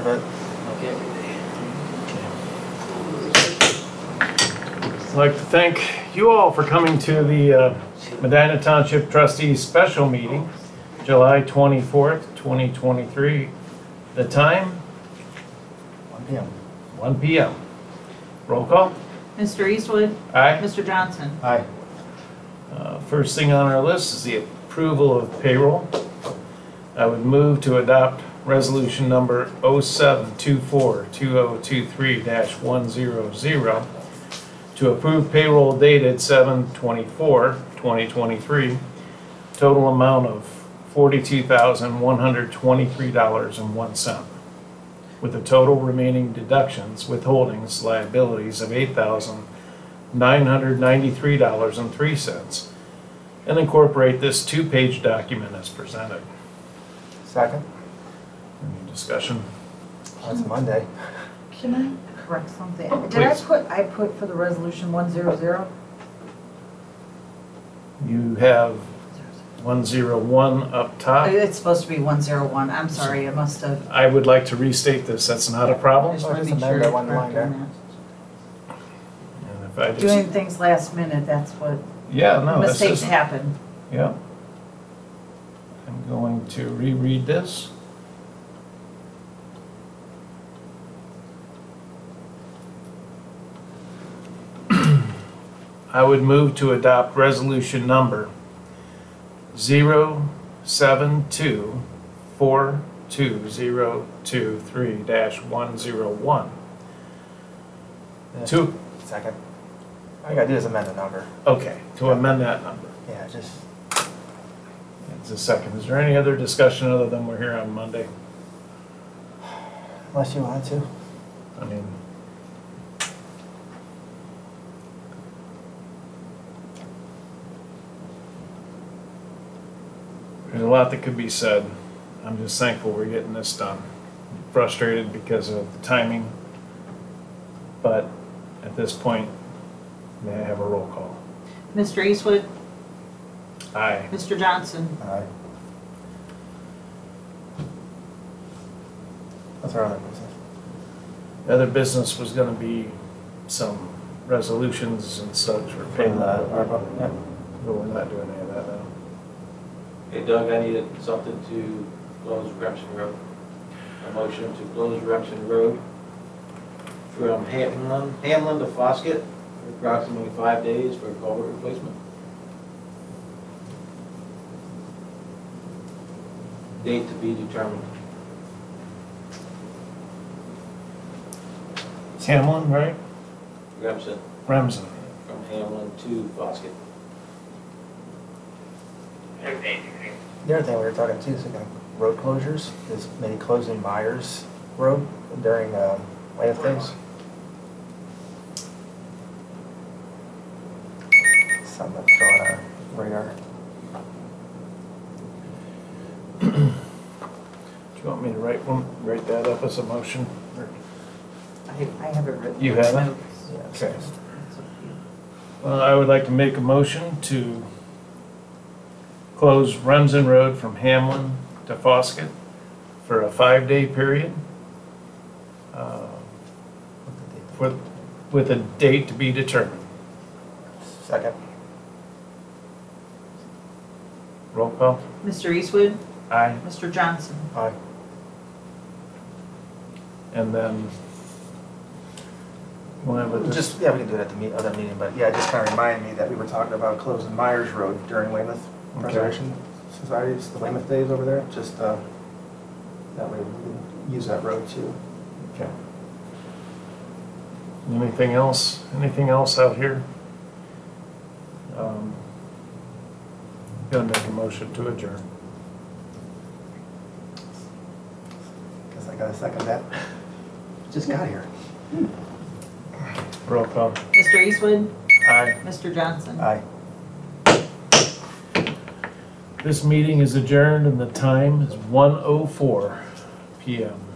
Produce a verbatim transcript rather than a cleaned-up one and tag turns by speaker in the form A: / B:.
A: of it.
B: Okay.
C: I'd like to thank you all for coming to the uh, Medina Township Trustees Special Meeting, July twenty-fourth, twenty twenty-three. The time?
A: one p m
C: one p m Roll call?
D: Mister Eastwood?
C: Aye.
D: Mister Johnson?
A: Aye.
C: Uh, First thing on our list is the approval of payroll. I would move to adopt resolution number oh seven two four two oh two three dash one hundred to approve payroll dated seven twenty-four twenty twenty-three, total amount of forty-two thousand one hundred twenty-three dollars and one cent, with the total remaining deductions, withholdings, liabilities of eight thousand nine hundred ninety-three dollars and three cents, and incorporate this two-page document as presented.
A: Second.
C: Any discussion?
A: Oh, it's Monday.
E: Can I correct something? Did I
C: Please.
E: put, I put for the resolution one hundred?
C: You have one oh one up top.
E: It's supposed to be one oh one, I'm sorry, I must have.
C: I would like to restate this, that's not a
E: I
C: problem.
E: just
A: Oh,
E: want to
A: just
E: be
A: amend
E: sure.
A: that one
E: we're
A: line there.
E: doing
C: And if I
E: that. Doing
C: just,
E: things last minute, that's what,
C: yeah, no, this
E: mistakes
C: isn't,
E: happen.
C: yeah. I'm going to reread this. I would move to adopt resolution number zero seven two four two zero two three dash one oh one.
A: Yeah.
C: To,
A: Second. All you gotta do is amend the number.
C: okay, to amend that number.
A: Yeah, just,
C: It's a second. Is there any other discussion other than we're here on Monday?
A: unless you want to.
C: I mean, there's a lot that could be said. I'm just thankful we're getting this done. Frustrated because of the timing, but at this point, may I have a roll call?
D: Mister Eastwood?
C: Aye.
D: Mister Johnson?
A: Aye. What's our other business?
C: The other business was gonna be some resolutions and such for
A: For
C: payment,
A: the ARPA? Yep.
C: but we're not doing any of that now.
B: Hey Doug, I needed something to close Remsen Road. A motion to close Remsen Road from Hamlin, Hamlin to Foskett for approximately five days for culvert replacement. Date to be determined.
C: It's Hamlin, right?
B: Remsen,
C: Remsen.
B: from Hamlin to Foskett.
A: The other thing we were talking too is again, road closures, is maybe closing Myers Road during, um, way of things. Something that's on our radar.
C: Do you want me to write one, write that up as a motion? Or-
E: I, I have it written.
C: You have it?
E: Notes.
A: Yeah,
C: Okay.
A: so-
E: It's up to you.
C: Well, I would like to make a motion to close Remsen Road from Hamlin to Foskett for a five-day period, uh, with, with a date to be determined.
A: Second.
C: Roll call?
D: Mister Eastwood?
C: Aye.
D: Mister Johnson?
A: Aye.
C: And then, we'll have a,
A: Just, yeah, we can do it at the meet, other meeting, but yeah, just kind of remind me that we were talking about closing Myers Road during Weymouth
C: Okay.
A: Preservation Society's, the Weymouth Days over there, just, uh, that way we can use that road too.
C: okay. Anything else, anything else out here? Um, Gonna make a motion to adjourn.
A: Guess I gotta second that. Just got here.
C: Roll call.
D: Mister Eastwood?
C: Aye.
D: Mister Johnson?
A: Aye.
C: This meeting is adjourned and the time is one oh four p m